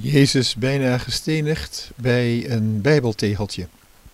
Jezus bijna gestenigd bij een bijbeltegeltje.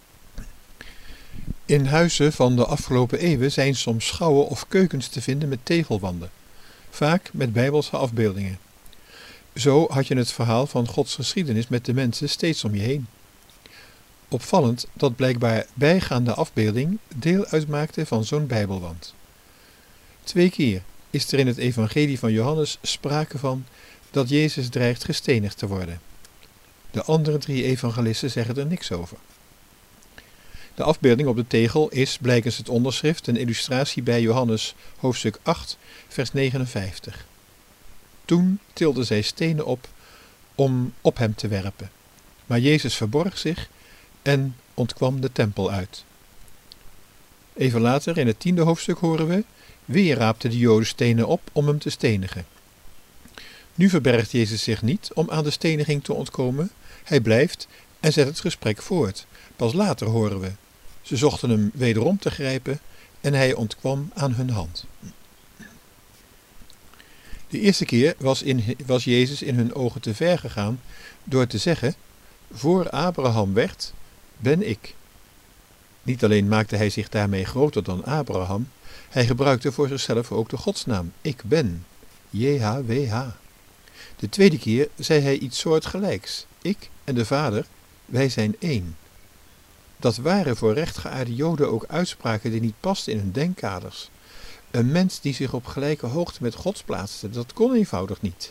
In huizen van de afgelopen eeuwen zijn soms schouwen of keukens te vinden met tegelwanden, vaak met bijbelse afbeeldingen. Zo had je het verhaal van Gods geschiedenis met de mensen steeds om je heen. Opvallend dat blijkbaar bijgaande afbeelding deel uitmaakte van zo'n bijbelwand. 2 keer is er in het evangelie van Johannes sprake van dat Jezus dreigt gestenigd te worden. De andere 3 evangelisten zeggen er niks over. De afbeelding op de tegel is, blijkens het onderschrift, een illustratie bij Johannes hoofdstuk 8, vers 59. Toen tilden zij stenen op om op hem te werpen. Maar Jezus verborg zich en ontkwam de tempel uit. Even later, in het 10e hoofdstuk, horen we: weer raapten de Joden stenen op om hem te stenigen. Nu verbergt Jezus zich niet om aan de steniging te ontkomen. Hij blijft en zet het gesprek voort. Pas later horen we: ze zochten hem wederom te grijpen en hij ontkwam aan hun hand. De eerste keer was Jezus in hun ogen te ver gegaan door te zeggen: voor Abraham werd, ben ik. Niet alleen maakte hij zich daarmee groter dan Abraham, hij gebruikte voor zichzelf ook de godsnaam: ik ben, JHWH. De tweede keer zei hij iets soortgelijks: ik en de Vader, wij zijn één. Dat waren voor rechtgeaarde Joden ook uitspraken die niet pasten in hun denkkaders. Een mens die zich op gelijke hoogte met God plaatste, dat kon eenvoudig niet.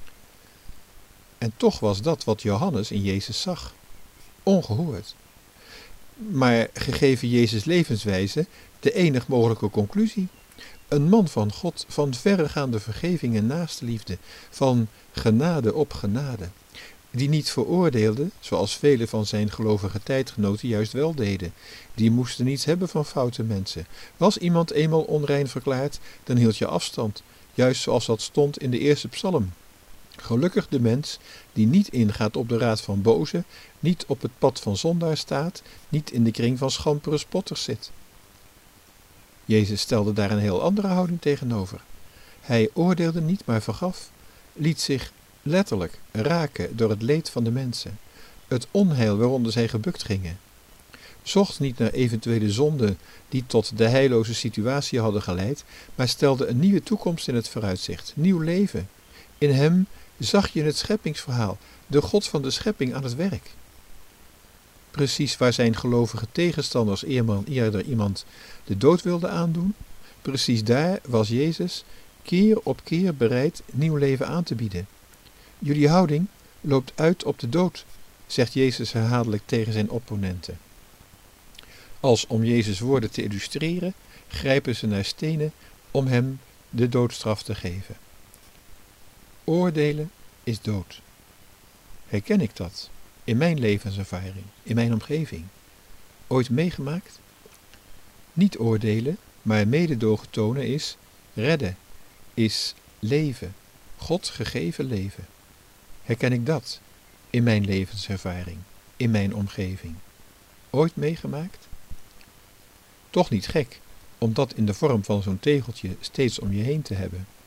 En toch was dat wat Johannes in Jezus zag. Ongehoord. Maar gegeven Jezus' levenswijze de enig mogelijke conclusie. Een man van God, van verregaande vergeving en naastenliefde, van genade op genade, die niet veroordeelde, zoals vele van zijn gelovige tijdgenoten juist wel deden. Die moesten niets hebben van foute mensen. Was iemand eenmaal onrein verklaard, dan hield je afstand, juist zoals dat stond in de eerste psalm. Gelukkig de mens die niet ingaat op de raad van bozen, niet op het pad van zondaar staat, niet in de kring van schampere spotters zit. Jezus stelde daar een heel andere houding tegenover. Hij oordeelde niet, maar vergaf, liet zich letterlijk raken door het leed van de mensen, het onheil waaronder zij gebukt gingen. Zocht niet naar eventuele zonden die tot de heilloze situatie hadden geleid, maar stelde een nieuwe toekomst in het vooruitzicht, nieuw leven. In hem zag je het scheppingsverhaal, de God van de schepping aan het werk. Precies waar zijn gelovige tegenstanders eerder iemand de dood wilden aandoen, precies daar was Jezus keer op keer bereid nieuw leven aan te bieden. Jullie houding loopt uit op de dood, zegt Jezus herhaaldelijk tegen zijn opponenten. Als om Jezus' woorden te illustreren, grijpen ze naar stenen om hem de doodstraf te geven. Oordelen is dood. Herken ik dat in mijn levenservaring, in mijn omgeving? Ooit meegemaakt? Niet oordelen, maar mededogen tonen is redden, is leven, God gegeven leven. Herken ik dat in mijn levenservaring, in mijn omgeving? Ooit meegemaakt? Toch niet gek om dat in de vorm van zo'n tegeltje steeds om je heen te hebben.